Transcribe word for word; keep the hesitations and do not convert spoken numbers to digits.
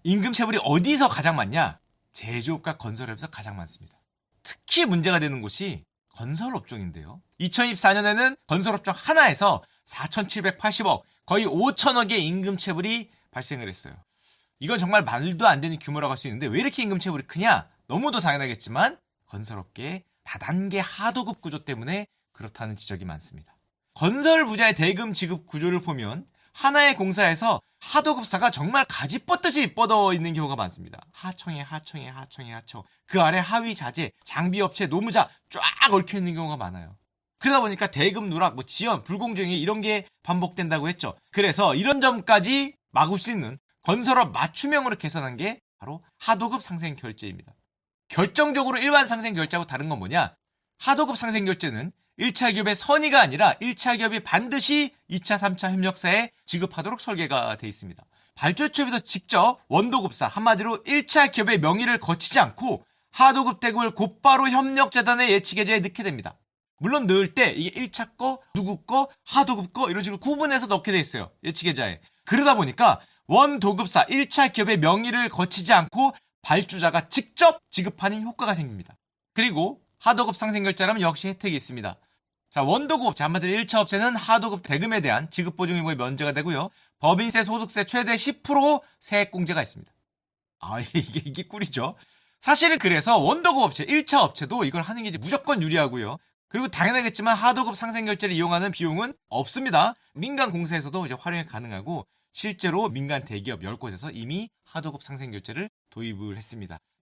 임금체불이 어디서 가장 많냐? 제조업과 건설업에서 가장 많습니다. 특히 문제가 되는 곳이 건설업종인데요. 이천이십사 년에는 건설업종 하나에서 사천칠백팔십억, 거의 오천억의 임금체불이 발생을 했어요. 이건 정말 말도 안 되는 규모라고 할 수 있는데 왜 이렇게 임금체불이 크냐? 너무도 당연하겠지만 건설업계의 다단계 하도급 구조 때문에 그렇다는 지적이 많습니다. 건설 분야의 대금 지급 구조를 보면 하나의 공사에서 하도급사가 정말 가지 뻗듯이 뻗어 있는 경우가 많습니다. 하청에 하청에 하청에 하청, 그 아래 하위 자재, 장비업체, 노무자 쫙 얽혀 있는 경우가 많아요. 그러다 보니까 대금 누락, 뭐 지연, 불공정이 이런 게 반복된다고 했죠. 그래서 이런 점까지 막을 수 있는 건설업 맞춤형으로 개선한 게 바로 하도급 상생 결제입니다. 결정적으로 일반 상생 결제하고 다른 건 뭐냐? 하도급 상생 결제는 일 차 기업의 선의가 아니라 일 차 기업이 반드시 이 차, 삼 차 협력사에 지급하도록 설계가 돼 있습니다. 발주처에서 직접 원도급사, 한마디로 일 차 기업의 명의를 거치지 않고 하도급 대금을 곧바로 협력재단의 예치계좌에 넣게 됩니다. 물론 넣을 때 이게 일 차 거, 누구 거, 하도급 거 이런 식으로 구분해서 넣게 돼 있어요. 예치계좌에. 그러다 보니까 원도급사 일 차 기업의 명의를 거치지 않고 발주자가 직접 지급하는 효과가 생깁니다. 그리고 하도급 상생결제라면 역시 혜택이 있습니다. 자, 원도급 업체, 한마디로 일 차 업체는 하도급 대금에 대한 지급보증의무에 면제가 되고요. 법인세, 소득세 최대 십 퍼센트 세액공제가 있습니다. 아, 이게, 이게 꿀이죠. 사실은 그래서 원도급 업체, 일 차 업체도 이걸 하는 게 이제 무조건 유리하고요. 그리고 당연하겠지만 하도급 상생결제를 이용하는 비용은 없습니다. 민간 공사에서도 이제 활용이 가능하고 실제로 민간 대기업 열 곳에서 이미 하도급 상생결제를 도입을 했습니다.